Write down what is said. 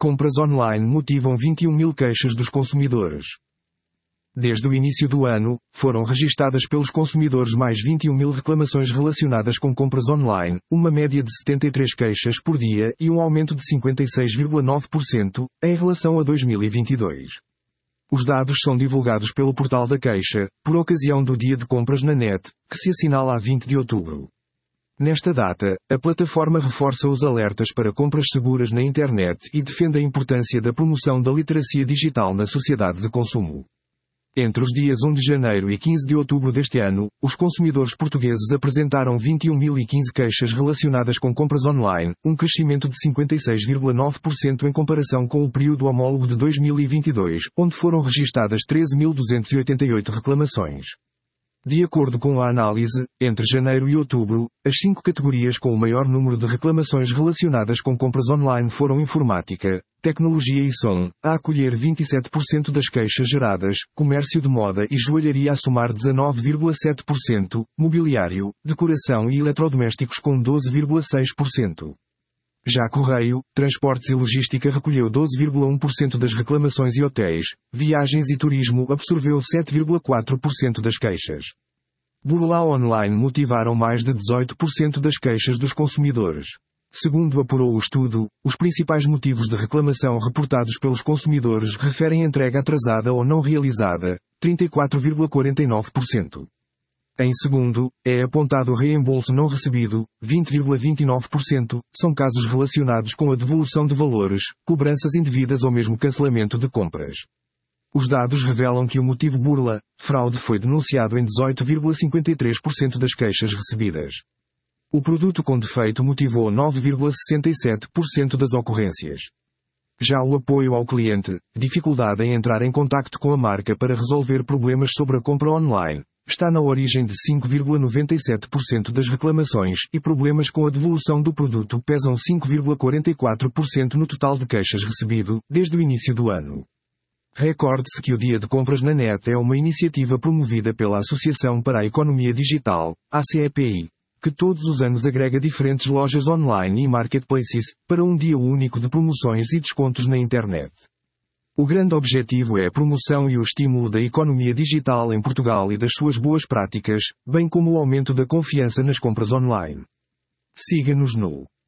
Compras online motivam 21 mil queixas dos consumidores. Desde o início do ano, foram registadas pelos consumidores mais 21 mil reclamações relacionadas com compras online, uma média de 73 queixas por dia e um aumento de 56,9% em relação a 2022. Os dados são divulgados pelo Portal da Queixa, por ocasião do Dia de Compras na Net, que se assinala a 20 de outubro. Nesta data, a plataforma reforça os alertas para compras seguras na internet e defende a importância da promoção da literacia digital na sociedade de consumo. Entre os dias 1 de janeiro e 15 de outubro deste ano, os consumidores portugueses apresentaram 21.015 queixas relacionadas com compras online, um crescimento de 56,9% em comparação com o período homólogo de 2022, onde foram registadas 13.288 reclamações. De acordo com a análise, entre janeiro e outubro, as 5 categorias com o maior número de reclamações relacionadas com compras online foram informática, tecnologia e som, a acolher 27% das queixas geradas, comércio de moda e joalharia a somar 19,7%, mobiliário, decoração e eletrodomésticos com 12,6%. Já correio, transportes e logística recolheu 12,1% das reclamações e hotéis, viagens e turismo absorveu 7,4% das queixas. Burla online motivaram mais de 18% das queixas dos consumidores. Segundo apurou o estudo, os principais motivos de reclamação reportados pelos consumidores referem entrega atrasada ou não realizada, 34,49%. Em segundo, é apontado reembolso não recebido, 20,29%, são casos relacionados com a devolução de valores, cobranças indevidas ou mesmo cancelamento de compras. Os dados revelam que o motivo burla, fraude foi denunciado em 18,53% das queixas recebidas. O produto com defeito motivou 9,67% das ocorrências. Já o apoio ao cliente, dificuldade em entrar em contacto com a marca para resolver problemas sobre a compra online, está na origem de 5,97% das reclamações e problemas com a devolução do produto pesam 5,44% no total de queixas recebido, desde o início do ano. Recorde-se que o Dia de Compras na Net é uma iniciativa promovida pela Associação para a Economia Digital, ACEPI, que todos os anos agrega diferentes lojas online e marketplaces, para um dia único de promoções e descontos na internet. O grande objetivo é a promoção e o estímulo da economia digital em Portugal e das suas boas práticas, bem como o aumento da confiança nas compras online. Siga-nos no